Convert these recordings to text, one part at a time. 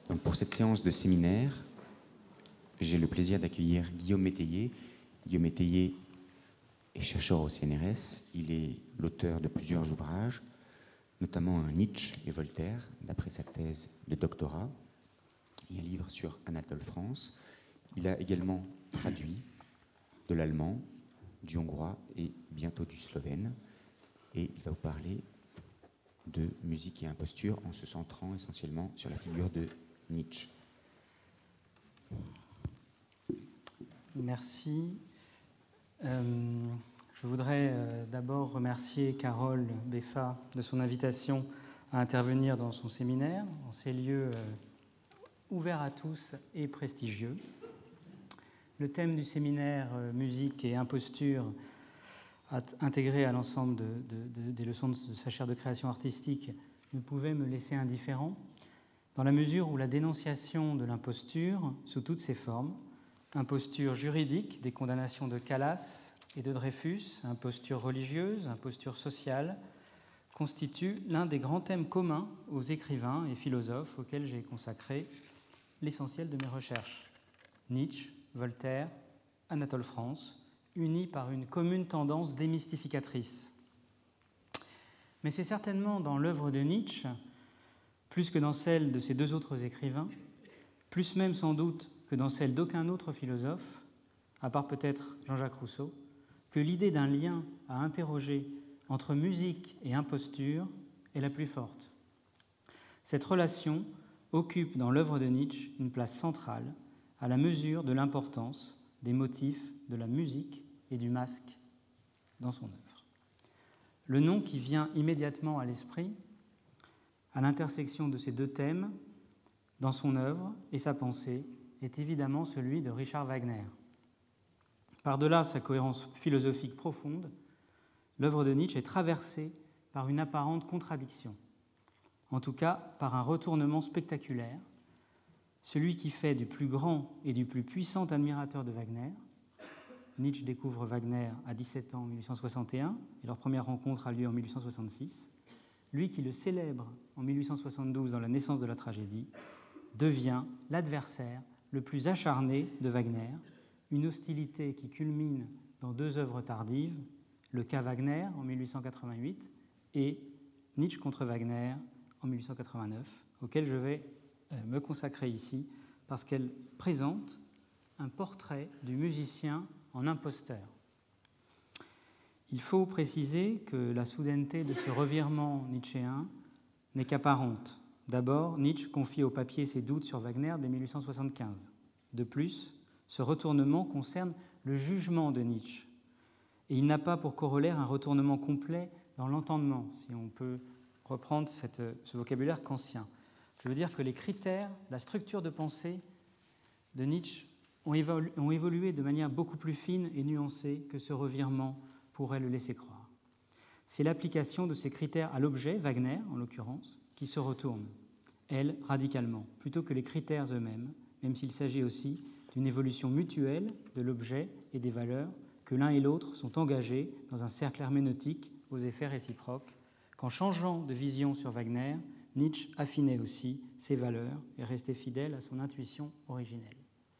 Donc pour cette séance de séminaire, j'ai le plaisir d'accueillir Guillaume Métayer. Guillaume Métayer est chercheur au CNRS. Il est l'auteur de plusieurs ouvrages, notamment un Nietzsche et Voltaire, d'après sa thèse de doctorat, et un livre sur Anatole France. Il a également traduit de l'allemand, du hongrois et bientôt du slovène. Et il va vous parler de musique et imposture en se centrant essentiellement sur la figure de Nietzsche. Merci. Je voudrais d'abord remercier Carole Beffa de son invitation à intervenir dans son séminaire, en ces lieux ouverts à tous et prestigieux. Le thème du séminaire musique et imposture, intégré à l'ensemble des leçons de sa chaire de création artistique, ne pouvait me laisser indifférent, dans la mesure où la dénonciation de l'imposture, sous toutes ses formes, imposture juridique des condamnations de Calas et de Dreyfus, imposture religieuse, imposture sociale, constitue l'un des grands thèmes communs aux écrivains et philosophes auxquels j'ai consacré l'essentiel de mes recherches. Nietzsche, Voltaire, Anatole France, unis par une commune tendance démystificatrice. Mais c'est certainement dans l'œuvre de Nietzsche, plus que dans celle de ses deux autres écrivains, plus même sans doute que dans celle d'aucun autre philosophe, à part peut-être Jean-Jacques Rousseau, que l'idée d'un lien à interroger entre musique et imposture est la plus forte. Cette relation occupe dans l'œuvre de Nietzsche une place centrale à la mesure de l'importance des motifs de la musique et du masque dans son œuvre. Le nom qui vient immédiatement à l'esprit, à l'intersection de ces deux thèmes, dans son œuvre et sa pensée, est évidemment celui de Richard Wagner. Par-delà sa cohérence philosophique profonde, l'œuvre de Nietzsche est traversée par une apparente contradiction, en tout cas par un retournement spectaculaire, celui qui fait du plus grand et du plus puissant admirateur de Wagner. Nietzsche découvre Wagner à 17 ans en 1861, et leur première rencontre a lieu en 1866. Lui qui le célèbre en 1872 dans La naissance de la tragédie, devient l'adversaire le plus acharné de Wagner, une hostilité qui culmine dans deux œuvres tardives, Le cas Wagner en 1888 et Nietzsche contre Wagner en 1889, auquel je vais me consacrer ici parce qu'elle présente un portrait du musicien en imposteur. Il faut préciser que la soudaineté de ce revirement nietzschéen n'est qu'apparente. D'abord, Nietzsche confie au papier ses doutes sur Wagner dès 1875. De plus, ce retournement concerne le jugement de Nietzsche. Et il n'a pas pour corollaire un retournement complet dans l'entendement, si on peut reprendre ce vocabulaire kantien. Je veux dire que les critères, la structure de pensée de Nietzsche ont évolué de manière beaucoup plus fine et nuancée que ce revirement pourrait le laisser croire. C'est l'application de ces critères à l'objet, Wagner en l'occurrence, qui se retourne, elle, radicalement, plutôt que les critères eux-mêmes, même s'il s'agit aussi d'une évolution mutuelle de l'objet et des valeurs, que l'un et l'autre sont engagés dans un cercle herméneutique aux effets réciproques, qu'en changeant de vision sur Wagner, Nietzsche affinait aussi ses valeurs et restait fidèle à son intuition originelle.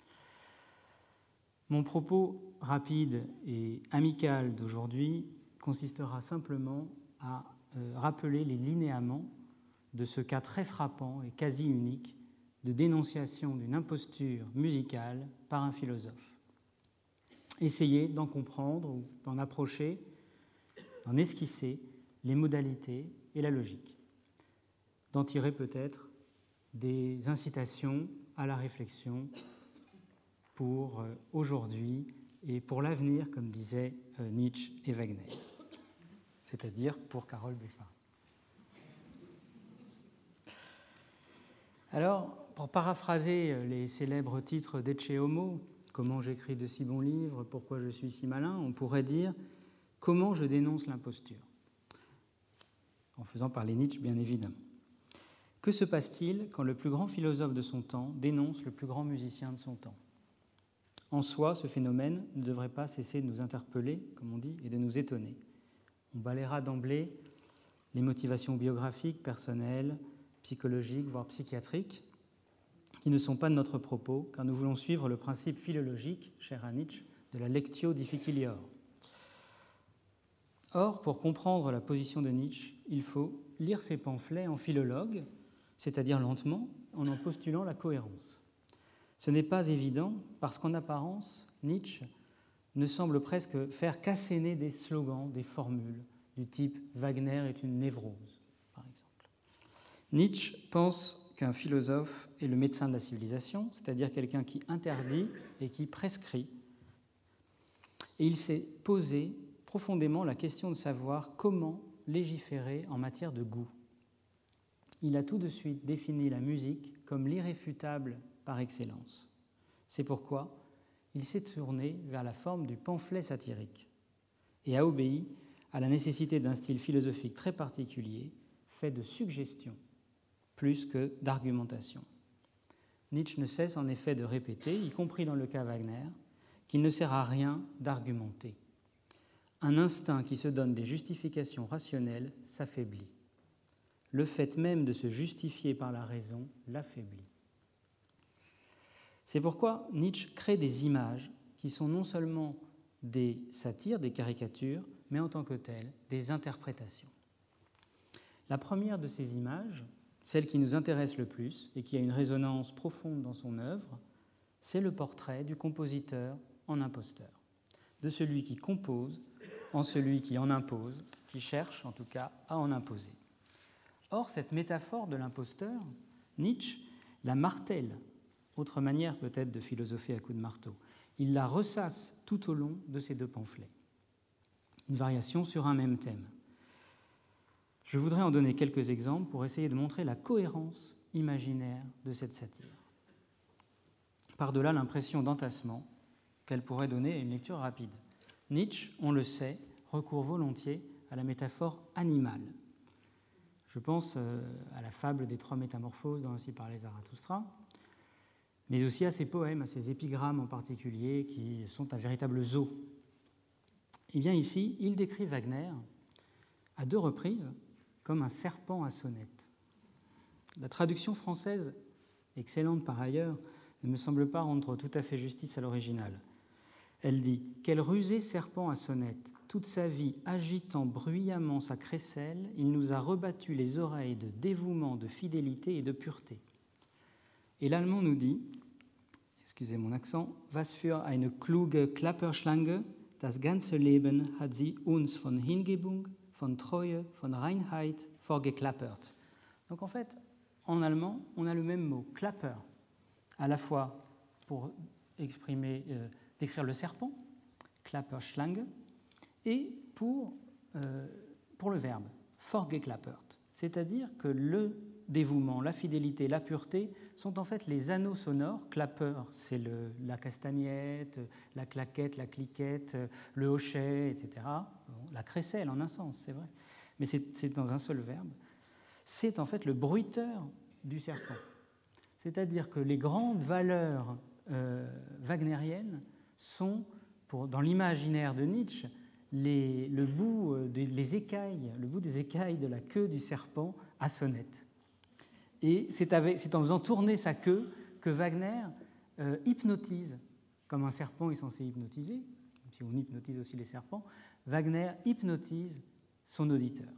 Mon propos rapide et amical d'aujourd'hui consistera simplement à rappeler les linéaments de ce cas très frappant et quasi unique de dénonciation d'une imposture musicale par un philosophe. Essayer d'en comprendre ou d'en approcher, d'en esquisser les modalités et la logique, d'en tirer peut-être des incitations à la réflexion pour aujourd'hui et pour l'avenir, comme disaient Nietzsche et Wagner, c'est-à-dire pour Carole Beffa. Alors, pour paraphraser les célèbres titres d'Ecce Homo, Comment j'écris de si bons livres, Pourquoi je suis si malin, on pourrait dire Comment je dénonce l'imposture, en faisant parler Nietzsche, bien évidemment. Que se passe-t-il quand le plus grand philosophe de son temps dénonce le plus grand musicien de son temps ? En soi, ce phénomène ne devrait pas cesser de nous interpeller, comme on dit, et de nous étonner. On balayera d'emblée les motivations biographiques, personnelles, psychologiques, voire psychiatriques, qui ne sont pas de notre propos, car nous voulons suivre le principe philologique, cher à Nietzsche, de la lectio difficilior. Or, pour comprendre la position de Nietzsche, il faut lire ses pamphlets en philologue, c'est-à-dire lentement, en postulant la cohérence. Ce n'est pas évident parce qu'en apparence, Nietzsche ne semble presque faire qu'asséner des slogans, des formules, du type « Wagner est une névrose », par exemple. Nietzsche pense qu'un philosophe est le médecin de la civilisation, c'est-à-dire quelqu'un qui interdit et qui prescrit. Et il s'est posé profondément la question de savoir comment légiférer en matière de goût. Il a tout de suite défini la musique comme l'irréfutable par excellence. C'est pourquoi il s'est tourné vers la forme du pamphlet satirique et a obéi à la nécessité d'un style philosophique très particulier, fait de suggestions plus que d'argumentation. Nietzsche ne cesse en effet de répéter, y compris dans le cas Wagner, qu'il ne sert à rien d'argumenter. Un instinct qui se donne des justifications rationnelles s'affaiblit. Le fait même de se justifier par la raison l'affaiblit. C'est pourquoi Nietzsche crée des images qui sont non seulement des satires, des caricatures, mais en tant que telles, des interprétations. La première de ces images, celle qui nous intéresse le plus et qui a une résonance profonde dans son œuvre, c'est le portrait du compositeur en imposteur, de celui qui compose en celui qui en impose, qui cherche en tout cas à en imposer. Or, cette métaphore de l'imposteur, Nietzsche la martèle, autre manière peut-être de philosopher à coups de marteau. Il la ressasse tout au long de ces deux pamphlets. Une variation sur un même thème. Je voudrais en donner quelques exemples pour essayer de montrer la cohérence imaginaire de cette satire. Par-delà l'impression d'entassement qu'elle pourrait donner à une lecture rapide. Nietzsche, on le sait, recourt volontiers à la métaphore animale. Je pense à la fable des 3 métamorphoses dont ainsi parlait Zarathustra, mais aussi à ses poèmes, à ses épigrammes en particulier, qui sont un véritable zoo. Et bien ici, il décrit Wagner à 2 reprises comme un serpent à sonnette. La traduction française, excellente par ailleurs, ne me semble pas rendre tout à fait justice à l'original. Elle dit « Quel rusé serpent à sonnette, toute sa vie agitant bruyamment sa crécelle, il nous a rebattu les oreilles de dévouement, de fidélité et de pureté. » Et l'allemand nous dit, excusez mon accent, « Was für eine kluge Klapperschlange, das ganze Leben hat sie uns von Hingebung, von Treue, von Reinheit vorgeklappert. » Donc en fait, en allemand, on a le même mot, klapper, à la fois pour décrire le serpent, Klapperschlange, et pour le verbe, vorgeklappert. C'est-à-dire que le dévouement, la fidélité, la pureté sont en fait les anneaux sonores. Clapper, c'est la castagnette, la claquette, la cliquette, le hochet, etc. Bon, la crécelle en un sens, c'est vrai, mais c'est dans un seul verbe. C'est en fait le bruiteur du serpent. C'est-à-dire que les grandes valeurs wagnériennes sont, dans l'imaginaire de Nietzsche, le bout des écailles de la queue du serpent à sonnette. Et c'est en faisant tourner sa queue que Wagner hypnotise, comme un serpent est censé hypnotiser, même si on hypnotise aussi les serpents, Wagner hypnotise son auditeur.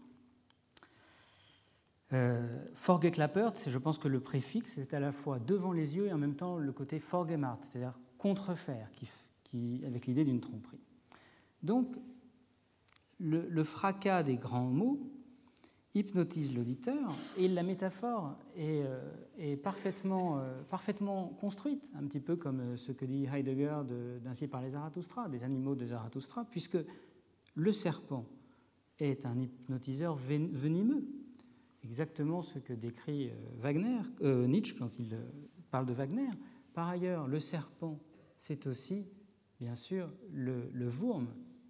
Vorgeklappert, je pense que le préfixe est à la fois devant les yeux et en même temps le côté vorgemacht, c'est-à-dire contrefaire, avec l'idée d'une tromperie. Donc, le fracas des grands mots hypnotise l'auditeur et la métaphore est parfaitement construite, un petit peu comme ce que dit Heidegger d'Ainsi parlait Zarathustra, des animaux de Zarathustra, puisque le serpent est un hypnotiseur venimeux, exactement ce que décrit Nietzsche quand il parle de Wagner. Par ailleurs, le serpent, c'est aussi, bien sûr, le Wurm,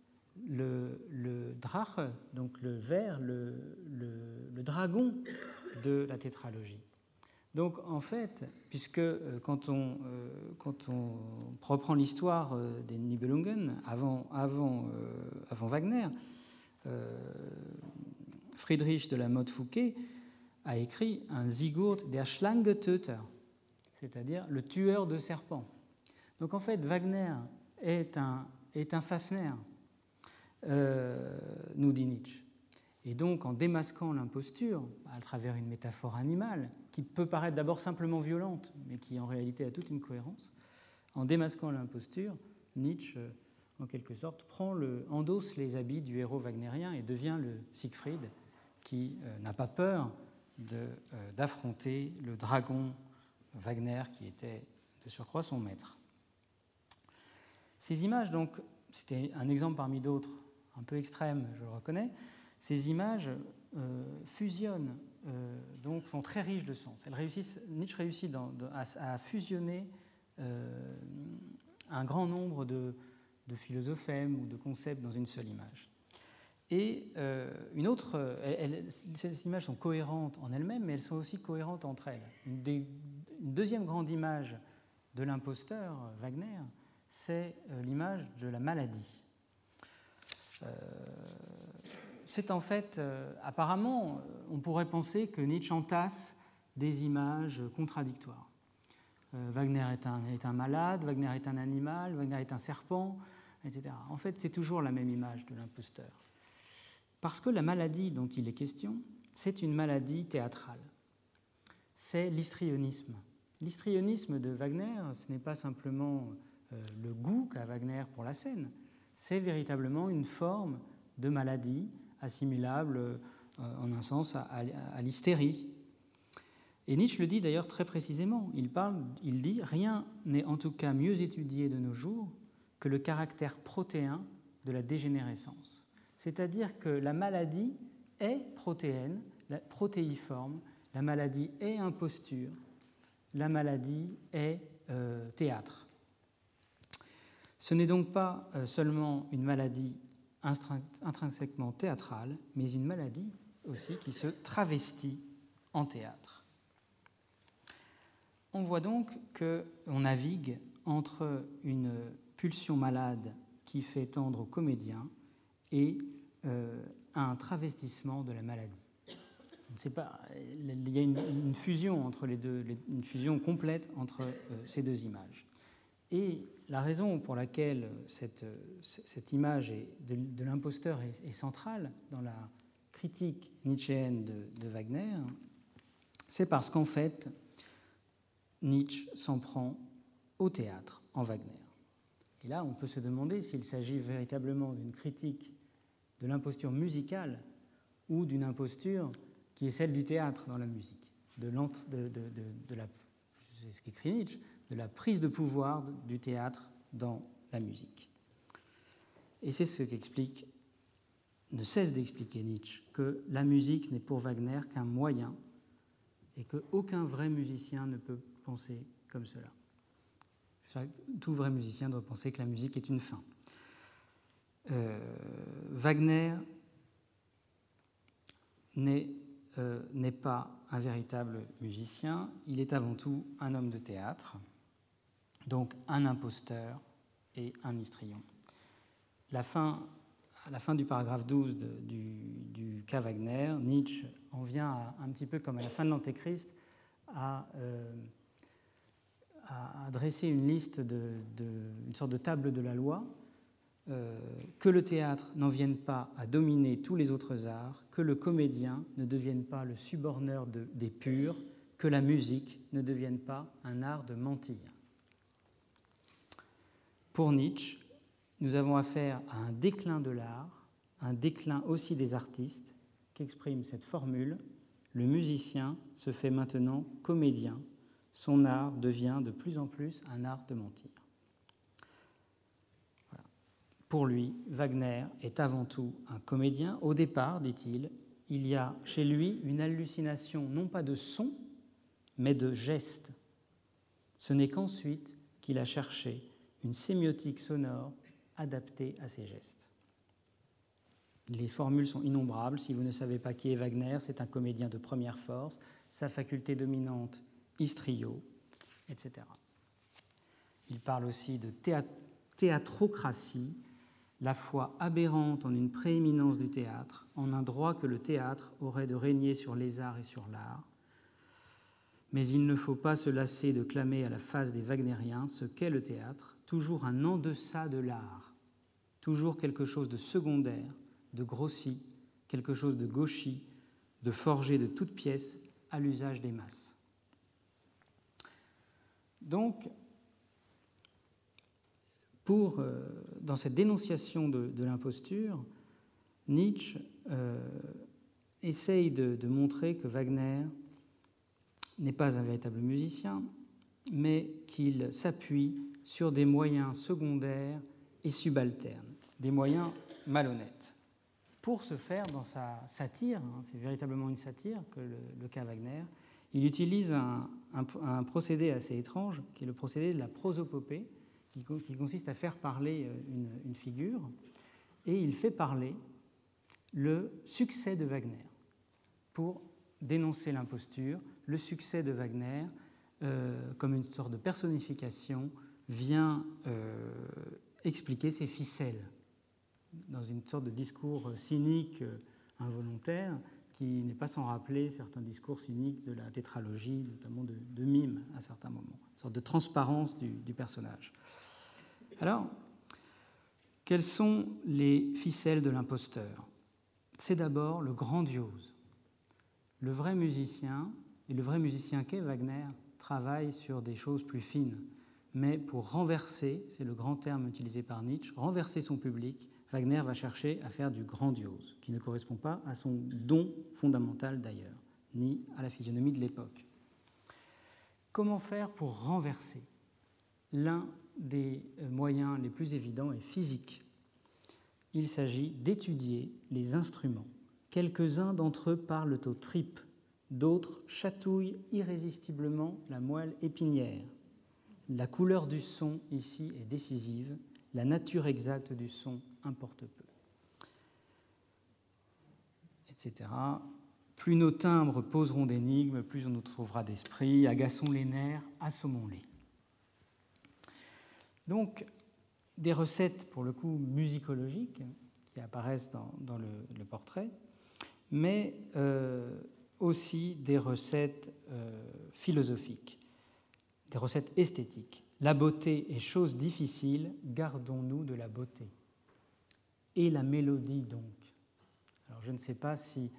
le Drache, donc le ver, le dragon de la tétralogie. Donc en fait, puisque quand on reprend l'histoire des Nibelungen avant Wagner, Friedrich de la Motte Fouquet a écrit un Sigurd der Schlangentöter, c'est-à-dire le tueur de serpents. Donc en fait, Wagner est un Fafner, nous dit Nietzsche. Et donc, en démasquant l'imposture, à travers une métaphore animale, qui peut paraître d'abord simplement violente, mais qui en réalité a toute une cohérence, en démasquant l'imposture, Nietzsche, en quelque sorte, endosse les habits du héros wagnérien et devient le Siegfried qui n'a pas peur d'affronter le dragon Wagner qui était de surcroît son maître. Ces images, donc, c'était un exemple parmi d'autres, un peu extrême, je le reconnais. Ces images fusionnent, donc sont très riches de sens. Nietzsche réussit à fusionner un grand nombre de philosophèmes ou de concepts dans une seule image. Et ces images sont cohérentes en elles-mêmes, mais elles sont aussi cohérentes entre elles. Une deuxième grande image de l'imposteur, Wagner, c'est l'image de la maladie. C'est en fait, apparemment, on pourrait penser que Nietzsche entasse des images contradictoires. Wagner est un malade, Wagner est un animal, Wagner est un serpent, etc. En fait, c'est toujours la même image de l'imposteur. Parce que la maladie dont il est question, c'est une maladie théâtrale. C'est l'histrionisme. L'histrionisme de Wagner, ce n'est pas simplement le goût qu'a Wagner pour la scène, c'est véritablement une forme de maladie assimilable en un sens à l'hystérie. Et Nietzsche le dit d'ailleurs très précisément. Il dit « Rien n'est en tout cas mieux étudié de nos jours que le caractère protéin de la dégénérescence. » C'est-à-dire que la maladie est protéenne, protéiforme, la maladie est imposture, la maladie est théâtre. Ce n'est donc pas seulement une maladie intrinsèquement théâtrale, mais une maladie aussi qui se travestit en théâtre. On voit donc qu'on navigue entre une pulsion malade qui fait tendre au comédien et un travestissement de la maladie. Il y a une fusion entre les deux, une fusion complète entre ces deux images. Et la raison pour laquelle cette image de l'imposteur est centrale dans la critique nietzschéenne de Wagner, c'est parce qu'en fait, Nietzsche s'en prend au théâtre en Wagner. Et là, on peut se demander s'il s'agit véritablement d'une critique de l'imposture musicale ou d'une imposture qui est celle du théâtre dans la musique, c'est ce qu'écrit Nietzsche, de la prise de pouvoir du théâtre dans la musique. Et c'est ce ne cesse d'expliquer Nietzsche, que la musique n'est pour Wagner qu'un moyen et qu'aucun vrai musicien ne peut penser comme cela. Tout vrai musicien doit penser que la musique est une fin. Wagner n'est pas un véritable musicien, il est avant tout un homme de théâtre, donc un imposteur et un histrion. À la fin du paragraphe 12 du cas Wagner, Nietzsche en vient un petit peu comme à la fin de l'Antéchrist à dresser une liste, une sorte de table de la loi, que le théâtre n'en vienne pas à dominer tous les autres arts, que le comédien ne devienne pas le suborneur des purs, que la musique ne devienne pas un art de mentir. Pour Nietzsche, nous avons affaire à un déclin de l'art, un déclin aussi des artistes, qu'exprime cette formule « Le musicien se fait maintenant comédien, son art devient de plus en plus un art de mentir ». Pour lui, Wagner est avant tout un comédien. Au départ, dit-il, il y a chez lui une hallucination non pas de son, mais de gestes. Ce n'est qu'ensuite qu'il a cherché une sémiotique sonore adaptée à ces gestes. Les formules sont innombrables. Si vous ne savez pas qui est Wagner, c'est un comédien de première force, sa faculté dominante, hystrio, etc. Il parle aussi de théatrocratie, la foi aberrante en une prééminence du théâtre, en un droit que le théâtre aurait de régner sur les arts et sur l'art. mais il ne faut pas se lasser de clamer à la face des wagnériens ce qu'est le théâtre, toujours un en-deçà de l'art, toujours quelque chose de secondaire, de grossi, quelque chose de gauchi, de forgé de toutes pièces à l'usage des masses. Donc, dans cette dénonciation de l'imposture, Nietzsche essaye de montrer que Wagner n'est pas un véritable musicien, mais qu'il s'appuie sur des moyens secondaires et subalternes, des moyens malhonnêtes. Pour ce faire, dans sa satire, c'est véritablement une satire que le cas Wagner, il utilise un procédé assez étrange, qui est le procédé de la prosopopée, qui consiste à faire parler une figure, et il fait parler le succès de Wagner pour dénoncer l'imposture. Le succès de Wagner, comme une sorte de personnification, vient expliquer ses ficelles dans une sorte de discours cynique involontaire qui n'est pas sans rappeler certains discours cyniques de la tétralogie, notamment de Mime à certains moments, une sorte de transparence du personnage. Alors, quelles sont les ficelles de l'imposteur ? C'est d'abord le grandiose. Le vrai musicien, et le vrai musicien qu'est Wagner, travaille sur des choses plus fines. Mais pour renverser, c'est le grand terme utilisé par Nietzsche, renverser son public, Wagner va chercher à faire du grandiose, qui ne correspond pas à son don fondamental d'ailleurs, ni à la physionomie de l'époque. Comment faire pour renverser ? L'un des moyens les plus évidents est physique. Il s'agit d'étudier les instruments. Quelques-uns d'entre eux parlent aux tripes, d'autres chatouillent irrésistiblement la moelle épinière. La couleur du son ici est décisive, la nature exacte du son importe peu. Etc. Plus nos timbres poseront d'énigmes, plus on nous trouvera d'esprit, agaçons les nerfs, assommons-les. Donc, des recettes, pour le coup, musicologiques, qui apparaissent dans le portrait, mais aussi des recettes philosophiques, des recettes esthétiques. La beauté est chose difficile, gardons-nous de la beauté. Et la mélodie, donc. Alors, je ne sais pas si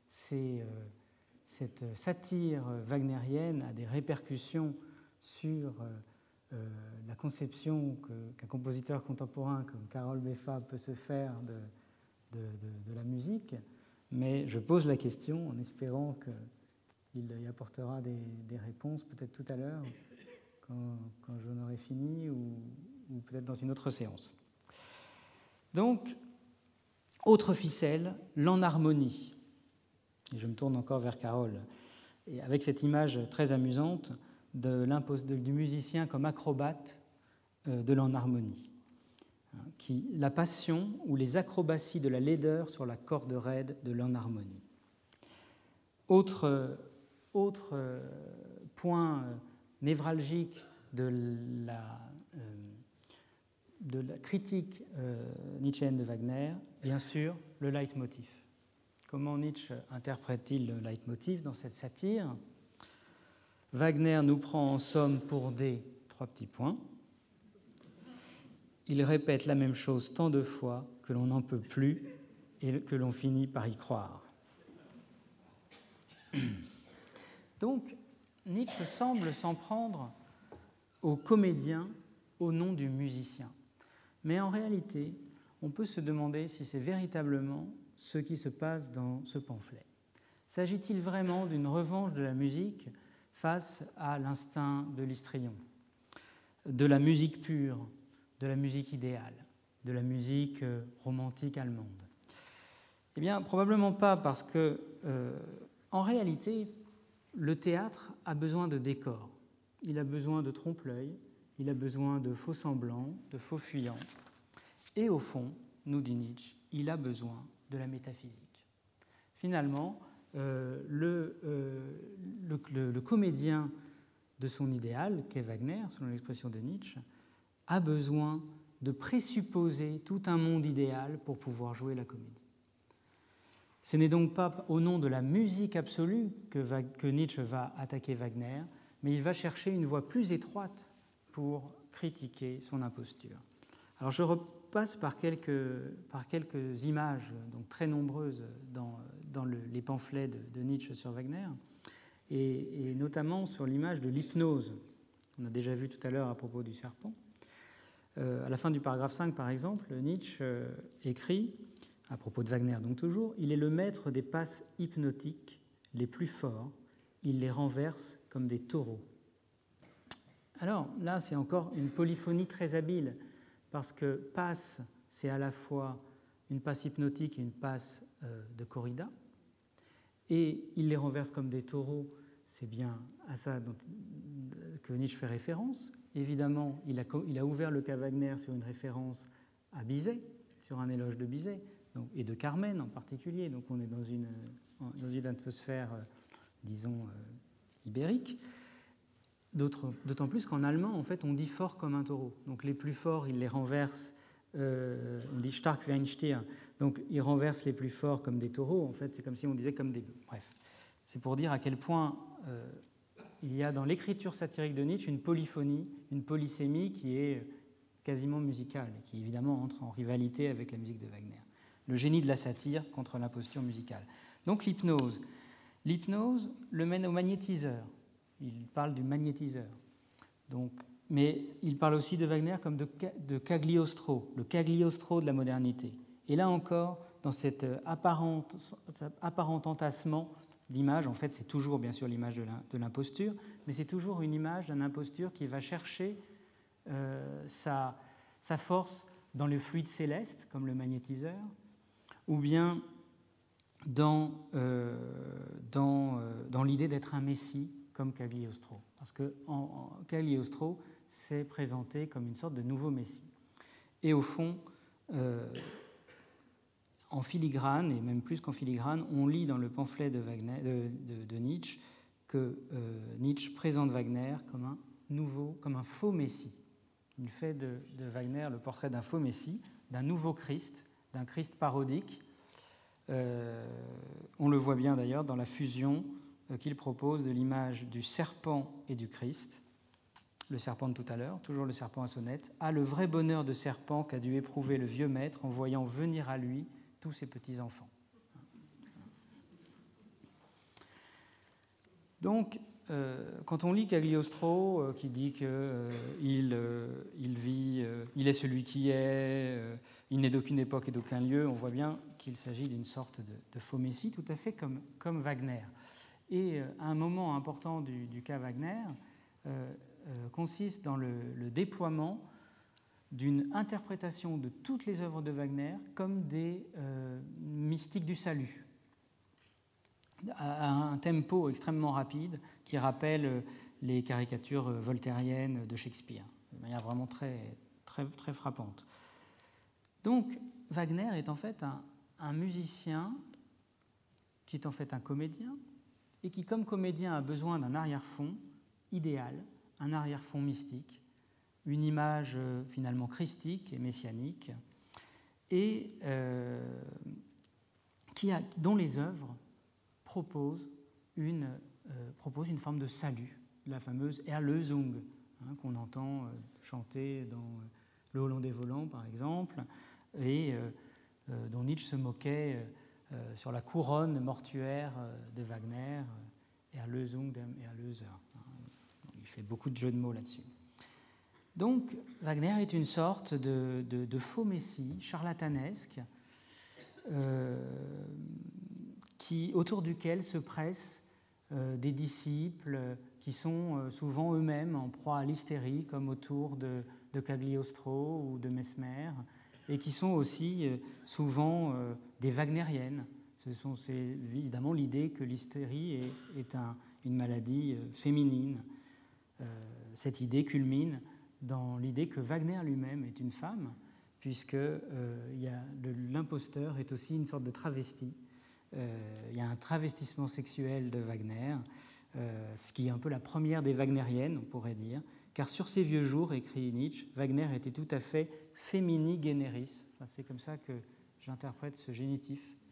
cette satire wagnérienne a des répercussions sur la conception qu'un compositeur contemporain comme Karol Beffa peut se faire de la musique, mais je pose la question en espérant qu'il y apportera des réponses, peut-être tout à l'heure, quand j'en aurai fini, ou peut-être dans une autre séance. Donc, autre ficelle, l'enharmonie. Et je me tourne encore vers Karol, et avec cette image très amusante du musicien comme acrobate de l'enharmonie. La passion ou les acrobaties de la laideur sur la corde raide de l'enharmonie. Autre point névralgique de la critique nietzschéenne de Wagner, bien sûr, le leitmotiv. Comment Nietzsche interprète-t-il le leitmotiv dans cette satire ? Wagner nous prend en somme pour des 3 petits points. Il répète la même chose tant de fois que l'on n'en peut plus et que l'on finit par y croire. Donc, Nietzsche semble s'en prendre au comédien au nom du musicien. Mais en réalité, on peut se demander si c'est véritablement ce qui se passe dans ce pamphlet. S'agit-il vraiment d'une revanche de la musique face à l'instinct de l'histrion, de la musique pure, de la musique idéale, de la musique romantique allemande? Eh bien, probablement pas, parce que, en réalité, le théâtre a besoin de décors. Il a besoin de trompe-l'œil, il a besoin de faux semblants, de faux fuyants. Et au fond, nous dit Nietzsche, il a besoin de la métaphysique. Finalement, le comédien de son idéal, qu'est Wagner, selon l'expression de Nietzsche, a besoin de présupposer tout un monde idéal pour pouvoir jouer la comédie. Ce n'est donc pas au nom de la musique absolue que Nietzsche va attaquer Wagner, mais il va chercher une voie plus étroite pour critiquer son imposture. Alors je repasse par quelques images, donc très nombreuses dans les pamphlets de Nietzsche sur Wagner, et notamment sur l'image de l'hypnose. On a déjà vu tout à l'heure à propos du serpent. À la fin du paragraphe 5, par exemple, Nietzsche écrit, à propos de Wagner donc toujours, « Il est le maître des passes hypnotiques les plus forts, il les renverse comme des taureaux. » Alors là, c'est encore une polyphonie très habile, parce que passe, c'est à la fois une passe hypnotique et une passe de corrida, et il les renverse comme des taureaux, c'est bien à ça que Nietzsche fait référence. Évidemment, il a ouvert le cas Wagner sur une référence à Bizet, sur un éloge de Bizet, et de Carmen en particulier. Donc on est dans une atmosphère, disons, ibérique. D'autant plus qu'en allemand, en fait, on dit fort comme un taureau. Donc les plus forts, il les renverse, on dit stark wie ein Stier, donc il renverse les plus forts comme des taureaux. En fait, c'est comme si on disait comme des bœufs. Bref, c'est pour dire à quel point il y a dans l'écriture satirique de Nietzsche une polyphonie, une polysémie qui est quasiment musicale, qui évidemment entre en rivalité avec la musique de Wagner. Le génie de la satire contre l'imposture musicale. Donc l'hypnose. L'hypnose le mène au magnétiseur. Il parle du magnétiseur. Donc, mais il parle aussi de Wagner comme de Cagliostro, le Cagliostro de la modernité. Et là encore, dans cet apparent entassement d'images, en fait c'est toujours bien sûr l'image de l'imposture, mais c'est toujours une image d'un imposture qui va chercher sa force dans le fluide céleste, comme le magnétiseur, ou bien dans l'idée d'être un messie, comme Cagliostro. Parce que Cagliostro s'est présenté comme une sorte de nouveau messie. Et au fond, en filigrane, et même plus qu'en filigrane, on lit dans le pamphlet de Nietzsche que Nietzsche présente Wagner comme un faux messie. Il fait de Wagner le portrait d'un faux messie, d'un nouveau Christ, d'un Christ parodique. On le voit bien d'ailleurs dans la fusion qu'il propose de l'image du serpent et du Christ. Le serpent de tout à l'heure, toujours le serpent à sonnette, a le vrai bonheur de serpent qu'a dû éprouver le vieux maître en voyant venir à lui tous ses petits-enfants. Donc, quand on lit Cagliostro, qui dit qu'il il est celui qui est, il n'est d'aucune époque et d'aucun lieu, on voit bien qu'il s'agit d'une sorte de faux messie, tout à fait comme Wagner. Et un moment important du cas Wagner consiste dans le déploiement d'une interprétation de toutes les œuvres de Wagner comme des mystiques du salut, à un tempo extrêmement rapide qui rappelle les caricatures voltairiennes de Shakespeare, de manière vraiment très, très, très frappante. Donc Wagner est en fait un musicien qui est en fait un comédien, et qui, comme comédien, a besoin d'un arrière-fond idéal, un arrière-fond mystique, une image finalement christique et messianique, et dont les œuvres proposent une forme de salut, la fameuse Erlösung, qu'on entend chanter dans Le Hollandais volant, par exemple, et dont Nietzsche se moquait sur la couronne mortuaire de Wagner, Erlösung dem Erlöser. Il fait beaucoup de jeux de mots là-dessus. Donc, Wagner est une sorte de faux messie charlatanesque autour duquel se pressent des disciples qui sont souvent eux-mêmes en proie à l'hystérie, comme autour de Cagliostro ou de Mesmer, et qui sont aussi souvent des wagnériennes. C'est évidemment l'idée que l'hystérie est une maladie féminine. Cette idée culmine dans l'idée que Wagner lui-même est une femme, puisque l'imposteur est aussi une sorte de travesti. Il y a un travestissement sexuel de Wagner, ce qui est un peu la première des wagnériennes, on pourrait dire, car sur ces vieux jours, écrit Nietzsche, Wagner était tout à fait femini generis. Enfin, c'est comme ça que j'interprète ce génitif. Je ne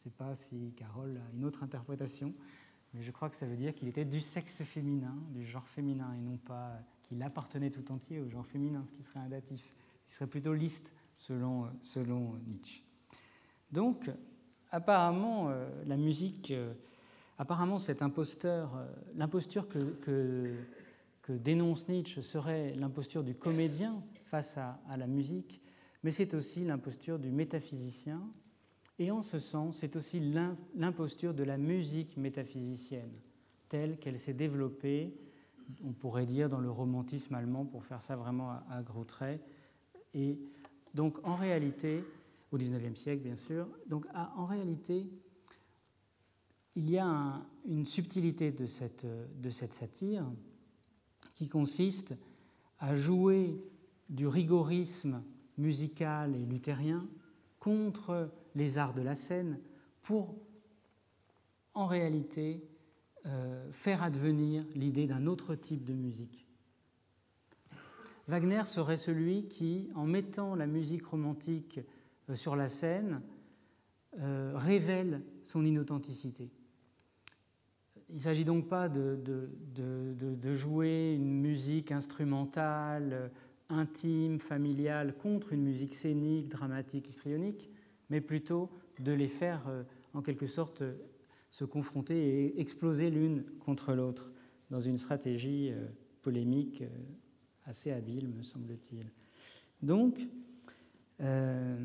sais pas si Carole a une autre interprétation, mais je crois que ça veut dire qu'il était du sexe féminin, du genre féminin, et non pas qu'il appartenait tout entier au genre féminin, ce qui serait un datif, qui serait plutôt liste selon Nietzsche. Donc, apparemment, la musique, apparemment cet imposteur, l'imposture que dénonce Nietzsche serait l'imposture du comédien face à la musique, mais c'est aussi l'imposture du métaphysicien, et en ce sens, c'est aussi l'imposture de la musique métaphysicienne, telle qu'elle s'est développée, on pourrait dire, dans le romantisme allemand, pour faire ça vraiment à gros traits. Et donc, en réalité, au XIXe siècle, bien sûr, donc en réalité, il y a une subtilité de cette satire qui consiste à jouer du rigorisme musical et luthérien contre les arts de la scène pour, en réalité, faire advenir l'idée d'un autre type de musique. Wagner serait celui qui, en mettant la musique romantique sur la scène, révèle son inauthenticité. Il ne s'agit donc pas de jouer une musique instrumentale, intime, familiale, contre une musique scénique, dramatique, histrionique, mais plutôt de les faire, en quelque sorte, se confronter et exploser l'une contre l'autre dans une stratégie polémique assez habile, me semble-t-il. Donc, le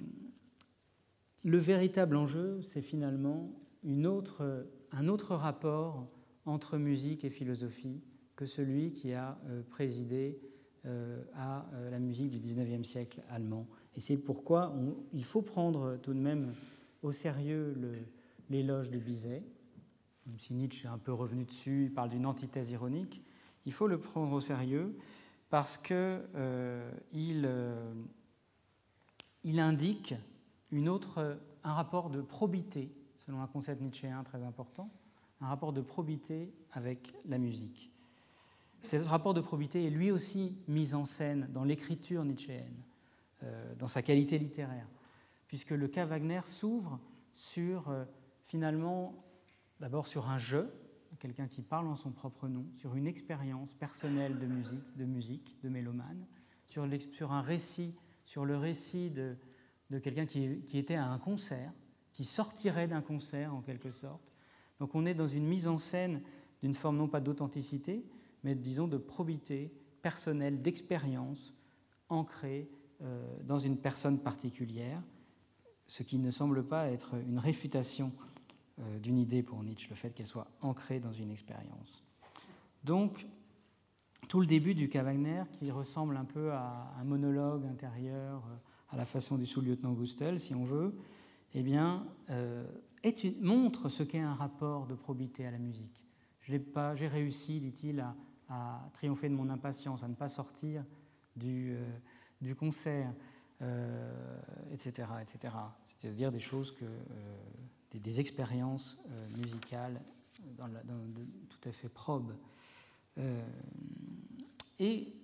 véritable enjeu, c'est finalement un autre rapport entre musique et philosophie que celui qui a présidé à la musique du XIXe siècle allemand. Et c'est pourquoi il faut prendre tout de même au sérieux l'éloge de Bizet, même si Nietzsche est un peu revenu dessus, il parle d'une antithèse ironique, il faut le prendre au sérieux parce qu'il indique un rapport de probité, selon un concept nietzschéen très important, un rapport de probité avec la musique. Ce rapport de probité est lui aussi mis en scène dans l'écriture nietzschéenne, dans sa qualité littéraire, puisque le cas Wagner s'ouvre sur, finalement, d'abord sur un jeu, quelqu'un qui parle en son propre nom, sur une expérience personnelle de musique, de mélomane, sur un récit, sur le récit de quelqu'un qui était à un concert, qui sortirait d'un concert en quelque sorte. Donc on est dans une mise en scène d'une forme non pas d'authenticité, mais disons de probité personnelle, d'expérience ancrée dans une personne particulière, ce qui ne semble pas être une réfutation d'une idée pour Nietzsche, le fait qu'elle soit ancrée dans une expérience. Donc, tout le début du cas Wagner, qui ressemble un peu à un monologue intérieur, à la façon du sous-lieutenant Gustel, si on veut, eh bien, montre ce qu'est un rapport de probité à la musique. J'ai réussi, dit-il, à triompher de mon impatience, à ne pas sortir du concert, etc., etc. C'est-à-dire des choses des expériences musicales tout à fait probes. Et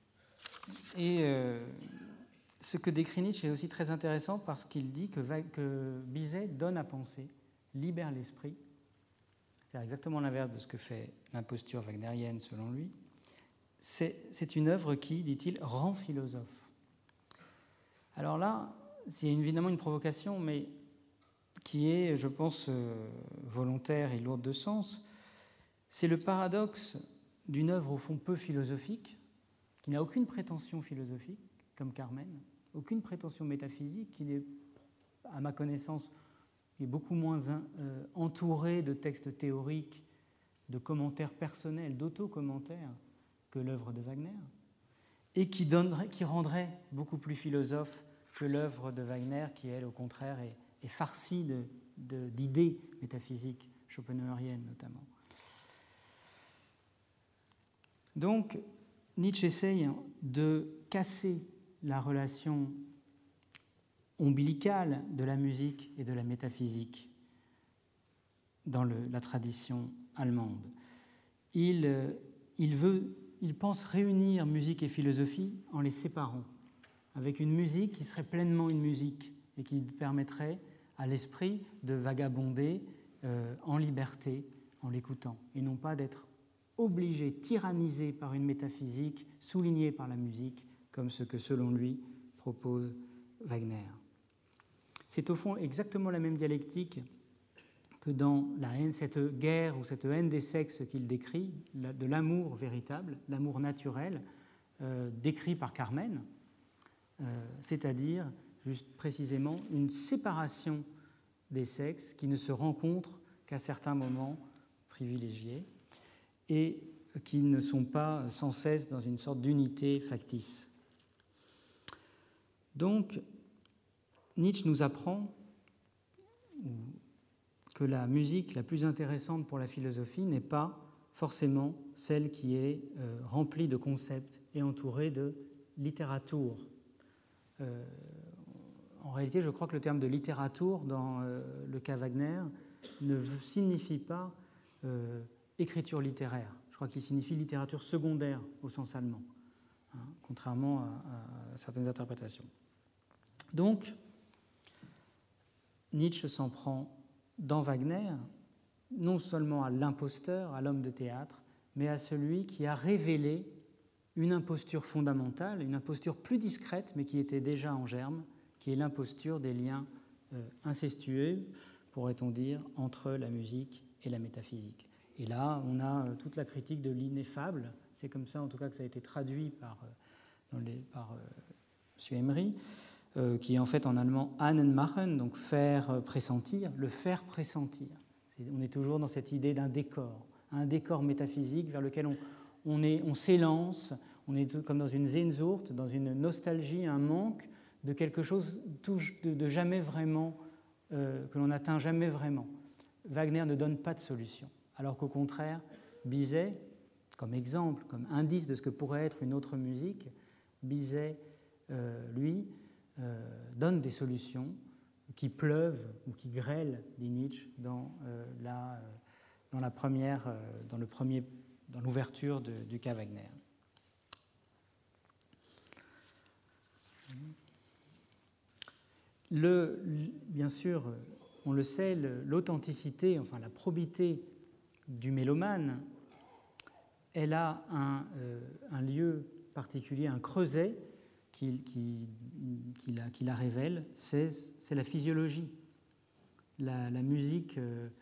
ce que décrit Nietzsche est aussi très intéressant parce qu'il dit que Bizet donne à penser, libère l'esprit. C'est exactement l'inverse de ce que fait l'imposture wagnérienne selon lui. C'est une œuvre qui, dit-il, rend philosophe. Alors là, c'est évidemment une provocation, mais qui est, je pense, volontaire et lourde de sens. C'est le paradoxe d'une œuvre au fond peu philosophique, qui n'a aucune prétention philosophique, comme Carmen, aucune prétention métaphysique, qui n'est, à ma connaissance, est beaucoup moins entourée de textes théoriques, de commentaires personnels, d'autocommentaires que l'œuvre de Wagner, et qui rendrait beaucoup plus philosophe que l'œuvre de Wagner, qui, elle, au contraire, est farcie d'idées métaphysiques, schopenhaueriennes notamment. Donc, Nietzsche essaye de casser la relation ombilicale de la musique et de la métaphysique dans la tradition allemande. Il pense réunir musique et philosophie en les séparant, avec une musique qui serait pleinement une musique et qui permettrait à l'esprit de vagabonder en liberté en l'écoutant, et non pas d'être obligé, tyrannisé par une métaphysique, soulignée par la musique, comme ce que, selon lui, propose Wagner. C'est au fond exactement la même dialectique que dans la haine, cette guerre ou cette haine des sexes qu'il décrit, de l'amour véritable, l'amour naturel, décrit par Carmen, c'est-à-dire juste précisément une séparation des sexes qui ne se rencontrent qu'à certains moments privilégiés et qui ne sont pas sans cesse dans une sorte d'unité factice. Donc, Nietzsche nous apprend que la musique la plus intéressante pour la philosophie n'est pas forcément celle qui est remplie de concepts et entourée de littérature. En réalité, je crois que le terme de littérature, dans le cas Wagner, ne signifie pas écriture littéraire. Je crois qu'il signifie littérature secondaire au sens allemand, contrairement à certaines interprétations. Donc, Nietzsche s'en prend dans Wagner, non seulement à l'imposteur, à l'homme de théâtre, mais à celui qui a révélé une imposture fondamentale, une imposture plus discrète, mais qui était déjà en germe, qui est l'imposture des liens incestueux, pourrait-on dire, entre la musique et la métaphysique. Et là, on a toute la critique de l'ineffable, c'est comme ça en tout cas que ça a été traduit par M. Emery, qui est en fait en allemand Ahnenmachen, donc faire pressentir, le faire pressentir. On est toujours dans cette idée d'un décor, un décor métaphysique vers lequel on s'élance, on est comme dans une Sehnsucht, dans une nostalgie, un manque de quelque chose de jamais vraiment, que l'on n'atteint jamais vraiment. Wagner ne donne pas de solution, alors qu'au contraire, Bizet, comme exemple, comme indice de ce que pourrait être une autre musique, Bizet, lui, donne des solutions qui pleuvent ou qui grêlent, dit Nietzsche, dans l'ouverture du cas Wagner. Bien sûr, on le sait, l'authenticité, enfin la probité du mélomane, elle a un lieu particulier, un creuset qui la révèle, c'est la physiologie. La musique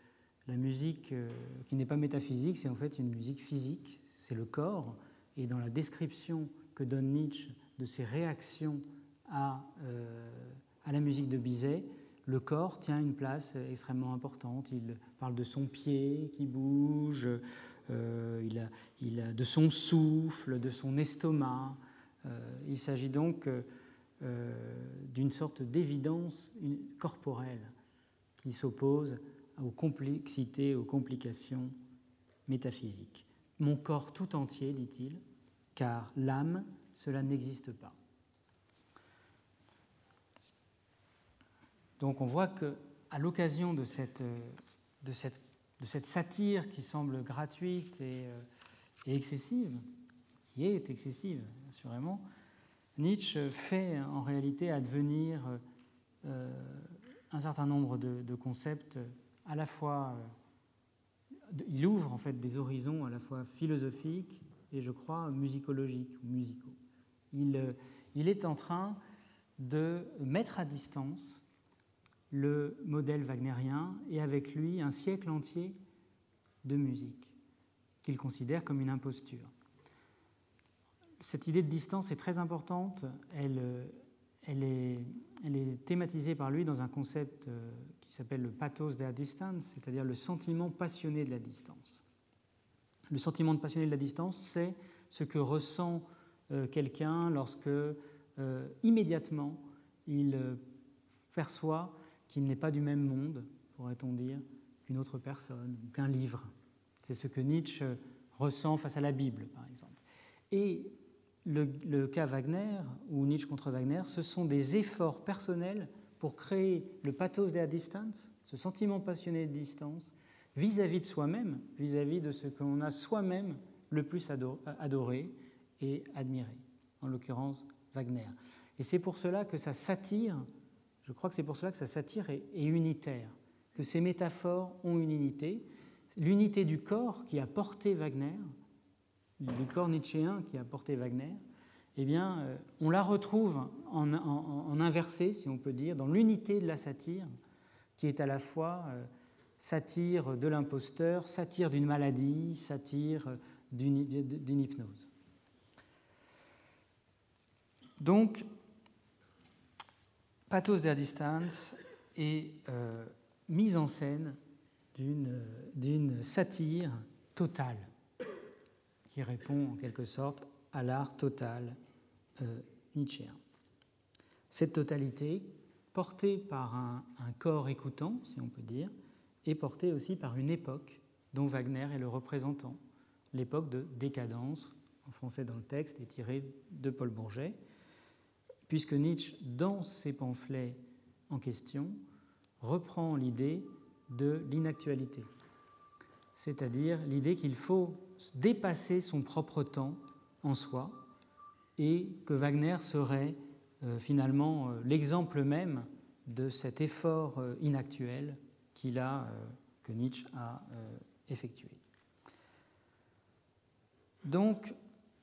qui n'est pas métaphysique, c'est en fait une musique physique, c'est le corps, et dans la description que donne Nietzsche de ses réactions à la musique de Bizet, le corps tient une place extrêmement importante. Il parle de son pied qui bouge, de son souffle, de son estomac. Il s'agit donc d'une sorte d'évidence corporelle qui s'oppose aux complexités, aux complications métaphysiques. Mon corps tout entier, dit-il, car l'âme, cela n'existe pas. Donc on voit qu'à l'occasion de cette satire qui semble gratuite et excessive, qui est excessive, assurément, Nietzsche fait en réalité advenir un certain nombre de concepts à la fois... il ouvre en fait des horizons à la fois philosophiques et, je crois, musicologiques ou musicaux. Il est en train de mettre à distance le modèle wagnérien et avec lui un siècle entier de musique qu'il considère comme une imposture. Cette idée de distance est très importante. Elle est thématisée par lui dans un concept qui s'appelle le pathos der Distanz, c'est-à-dire le sentiment passionné de la distance. Le sentiment passionné de la distance, c'est ce que ressent quelqu'un lorsque, immédiatement, il perçoit qu'il n'est pas du même monde, pourrait-on dire, qu'une autre personne, qu'un livre. C'est ce que Nietzsche ressent face à la Bible, par exemple. Et le cas Wagner, ou Nietzsche contre Wagner, ce sont des efforts personnels pour créer le pathos der Distanz, ce sentiment passionné de distance, vis-à-vis de soi-même, vis-à-vis de ce qu'on a soi-même le plus adoré et admiré, en l'occurrence Wagner. Et c'est pour cela que sa satire, je Je crois que c'est pour cela que sa satire est unitaire, que ces métaphores ont une unité. L'unité du corps qui a porté Wagner, du corps nietzschéen qui a porté Wagner, eh bien, on la retrouve en inversé, si on peut dire, dans l'unité de la satire, qui est à la fois satire de l'imposteur, satire d'une maladie, satire d'une hypnose. Donc, Pathos der Distanz est mise en scène d'une satire totale qui répond en quelque sorte à l'art total nietzschéen. Cette totalité, portée par un corps écoutant, si on peut dire, est portée aussi par une époque dont Wagner est le représentant, l'époque de décadence, en français dans le texte, est tirée de Paul Bourget, puisque Nietzsche, dans ses pamphlets en question, reprend l'idée de l'inactualité, c'est-à-dire l'idée qu'il faut dépasser son propre temps en soi et que Wagner serait finalement l'exemple même de cet effort inactuel que Nietzsche a effectué. Donc,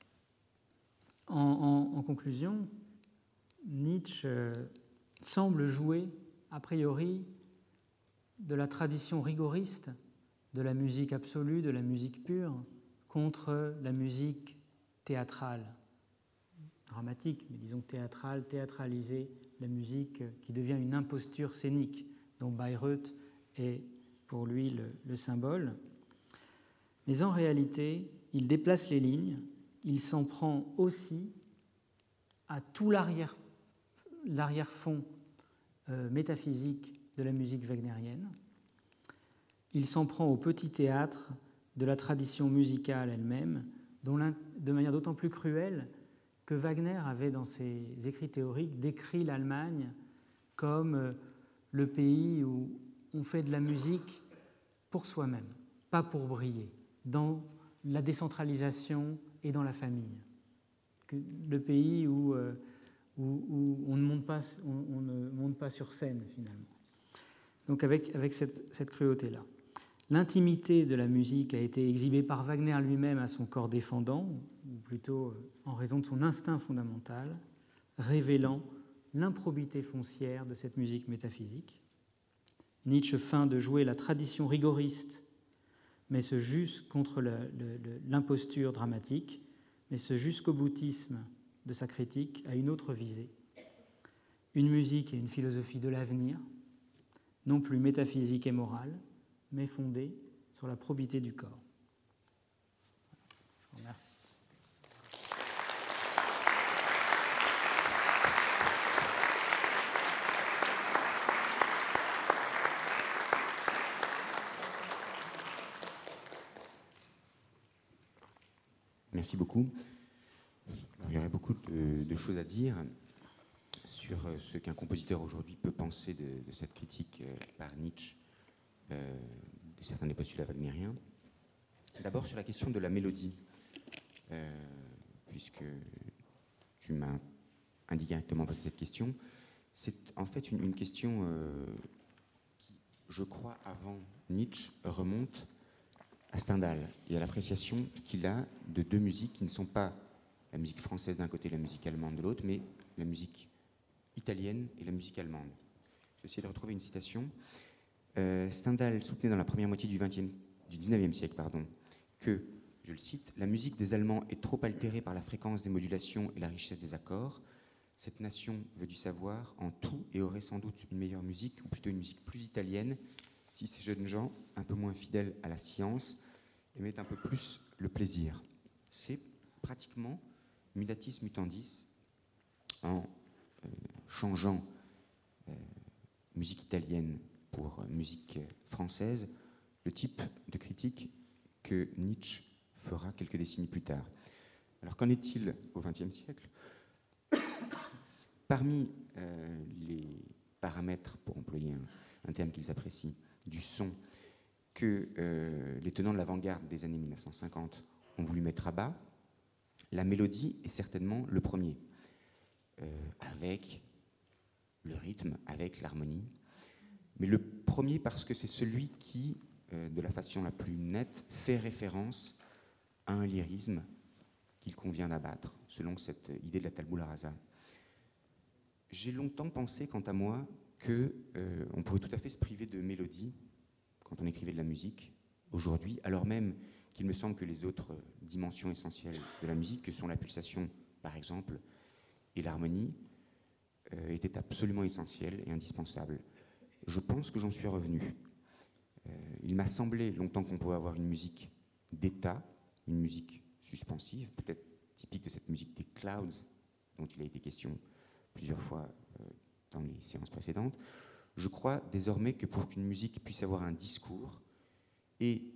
en conclusion, Nietzsche semble jouer, a priori, de la tradition rigoriste de la musique absolue, de la musique pure, contre la musique théâtrale, dramatique, mais disons théâtrale, théâtralisée, la musique qui devient une imposture scénique, dont Bayreuth est pour lui le symbole. Mais en réalité, il déplace les lignes, il s'en prend aussi à tout l'arrière-fond métaphysique de la musique wagnérienne. Il s'en prend au petit théâtre de la tradition musicale elle-même, de manière d'autant plus cruelle que Wagner avait, dans ses écrits théoriques, décrit l'Allemagne comme le pays où on fait de la musique pour soi-même, pas pour briller, dans la décentralisation et dans la famille. Le pays où on ne monte pas sur scène, finalement. Donc avec cette cruauté-là. L'intimité de la musique a été exhibée par Wagner lui-même à son corps défendant, ou plutôt en raison de son instinct fondamental, révélant l'improbité foncière de cette musique métaphysique. Nietzsche feint de jouer la tradition rigoriste, mais se juge contre l'imposture dramatique, mais ce jusqu'au boutisme de sa critique a une autre visée. Une musique et une philosophie de l'avenir, non plus métaphysique et morale, mais fondée sur la probité du corps. Je vous remercie. Merci beaucoup. Alors, il y aurait beaucoup de choses à dire sur ce qu'un compositeur aujourd'hui peut penser de cette critique par Nietzsche de certains des postulats wagnériens. D'abord sur la question de la mélodie, puisque tu m'as indirectement posé cette question. C'est en fait une question qui, je crois, avant Nietzsche, remonte à Stendhal et à l'appréciation qu'il a de deux musiques qui ne sont pas la musique française d'un côté et la musique allemande de l'autre, mais la musique italienne et la musique allemande. J'ai essayé de retrouver une citation. Stendhal soutenait dans la première moitié du XIXe siècle que, je le cite, « La musique des Allemands est trop altérée par la fréquence des modulations et la richesse des accords. Cette nation veut du savoir en tout et aurait sans doute une meilleure musique, ou plutôt une musique plus italienne, si ces jeunes gens, un peu moins fidèles à la science, aimaient un peu plus le plaisir. » C'est pratiquement mutatis mutandis, en changeant musique italienne pour musique française, le type de critique que Nietzsche fera quelques décennies plus tard. Alors qu'en est-il au XXe siècle ? Parmi les paramètres, pour employer un terme qu'ils apprécient, du son que les tenants de l'avant-garde des années 1950 ont voulu mettre à bas, la mélodie est certainement le premier, avec le rythme avec l'harmonie. Mais le premier parce que c'est celui qui, de la façon la plus nette, fait référence à un lyrisme qu'il convient d'abattre, selon cette idée de la tabula rasa. J'ai longtemps pensé, quant à moi, qu'on pouvait tout à fait se priver de mélodie quand on écrivait de la musique, aujourd'hui, alors même qu'il me semble que les autres dimensions essentielles de la musique, que sont la pulsation, par exemple, et l'harmonie, étaient absolument essentielles et indispensables. Je pense que j'en suis revenu. Il m'a semblé longtemps qu'on pouvait avoir une musique d'état, une musique suspensive, peut-être typique de cette musique des clouds dont il a été question plusieurs fois dans les séances précédentes. Je crois désormais que pour qu'une musique puisse avoir un discours, et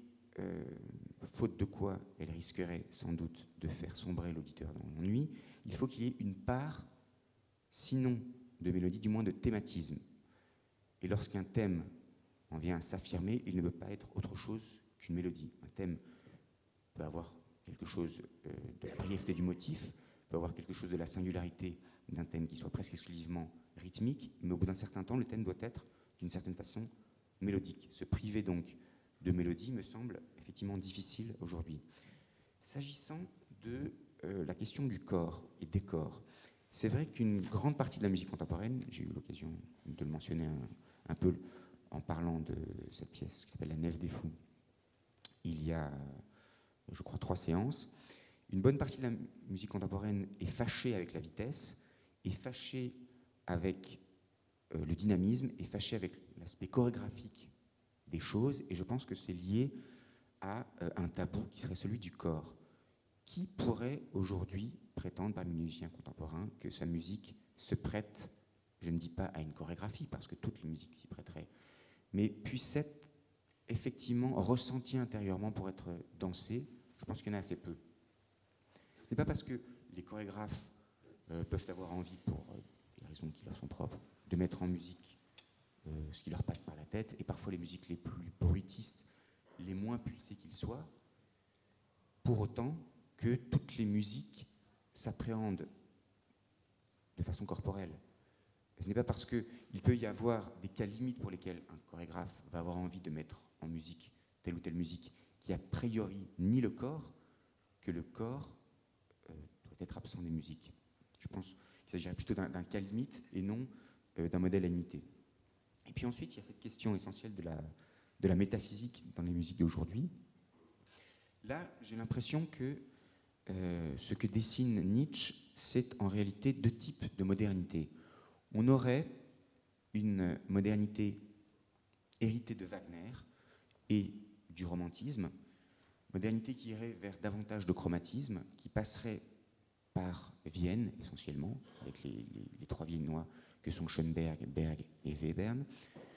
faute de quoi elle risquerait sans doute de faire sombrer l'auditeur dans l'ennui, il faut qu'il y ait une part, sinon de mélodie, du moins de thématisme. Et lorsqu'un thème en vient à s'affirmer, il ne peut pas être autre chose qu'une mélodie. Un thème peut avoir quelque chose de la brièveté du motif, peut avoir quelque chose de la singularité d'un thème qui soit presque exclusivement rythmique, mais au bout d'un certain temps, le thème doit être, d'une certaine façon, mélodique. Se priver donc de mélodie me semble effectivement difficile aujourd'hui. S'agissant de la question du corps et des corps, c'est vrai qu'une grande partie de la musique contemporaine, j'ai eu l'occasion de le mentionner un peu en parlant de cette pièce qui s'appelle La Nef des Fous, il y a, je crois, 3 séances, une bonne partie de la musique contemporaine est fâchée avec la vitesse, est fâchée avec le dynamisme, est fâchée avec l'aspect chorégraphique des choses, et je pense que c'est lié à un tabou qui serait celui du corps. Qui pourrait aujourd'hui prétendre parmi les musiciens contemporains que sa musique se prête, je ne dis pas à une chorégraphie, parce que toutes les musiques s'y prêteraient, mais puisse être effectivement ressentie intérieurement pour être dansée? Je pense qu'il y en a assez peu. Ce n'est pas parce que les chorégraphes peuvent avoir envie, pour des raisons qui leur sont propres, de mettre en musique ce qui leur passe par la tête, et parfois les musiques les plus bruitistes, les moins pulsées qu'ils soient, pour autant que toutes les musiques s'appréhendent de façon corporelle. Ce n'est pas parce qu'il peut y avoir des cas limites pour lesquels un chorégraphe va avoir envie de mettre en musique telle ou telle musique qui a priori nie le corps, que le corps doit être absent des musiques. Je pense qu'il s'agirait plutôt d'un cas limite et non d'un modèle à imiter. Et puis ensuite, il y a cette question essentielle de la métaphysique dans les musiques d'aujourd'hui. Là, j'ai l'impression que ce que dessine Nietzsche, c'est en réalité 2 types de modernité. On aurait une modernité héritée de Wagner et du romantisme, modernité qui irait vers davantage de chromatisme, qui passerait par Vienne essentiellement, avec les 3 Viennois que sont Schoenberg, Berg et Webern,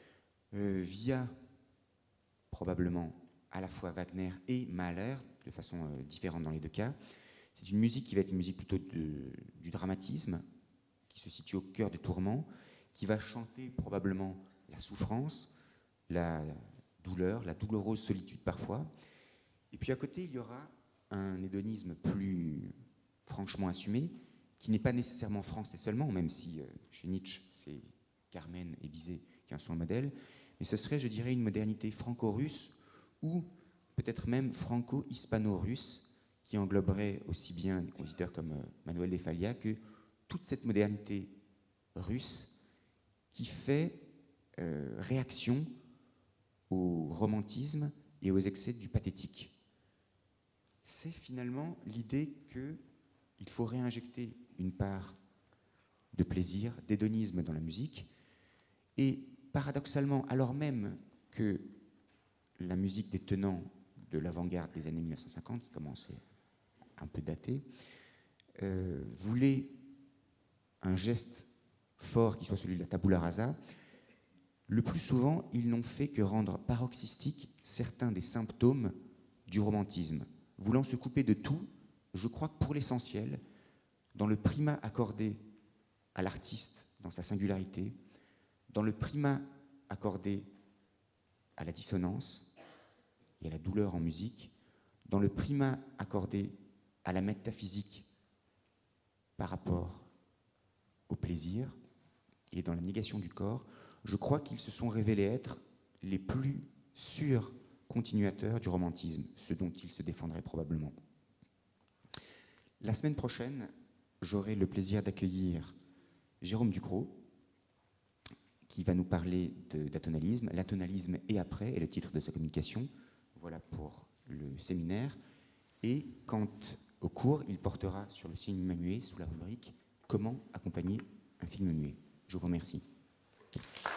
via probablement à la fois Wagner et Mahler, de façon différente dans les 2 cas. C'est une musique qui va être une musique plutôt du dramatisme, qui se situe au cœur des tourments, qui va chanter probablement la souffrance, la douleur, la douloureuse solitude parfois. Et puis à côté, il y aura un hédonisme plus franchement assumé, qui n'est pas nécessairement français seulement, même si chez Nietzsche, c'est Carmen et Bizet qui en sont le modèle, mais ce serait, je dirais, une modernité franco-russe ou peut-être même franco-hispano-russe qui engloberait aussi bien des compositeurs comme Manuel de Falla que toute cette modernité russe qui fait réaction au romantisme et aux excès du pathétique. C'est finalement l'idée qu'il faut réinjecter une part de plaisir, d'hédonisme dans la musique, et paradoxalement, alors même que la musique des tenants de l'avant-garde des années 1950, qui commençait un peu daté, voulait un geste fort qui soit celui de la tabula rasa, le plus souvent, ils n'ont fait que rendre paroxystiques certains des symptômes du romantisme. Voulant se couper de tout, je crois que pour l'essentiel, dans le primat accordé à l'artiste dans sa singularité, dans le primat accordé à la dissonance et à la douleur en musique, dans le primat accordé à la métaphysique par rapport au plaisir et dans la négation du corps, je crois qu'ils se sont révélés être les plus sûrs continuateurs du romantisme, ce dont ils se défendraient probablement. La semaine prochaine, j'aurai le plaisir d'accueillir Jérôme Ducrot, qui va nous parler d'atonalisme. L'atonalisme et après est le titre de sa communication. Voilà pour le séminaire. Et quant au cours, il portera sur le cinéma muet sous la rubrique « Comment accompagner un film muet ». Je vous remercie.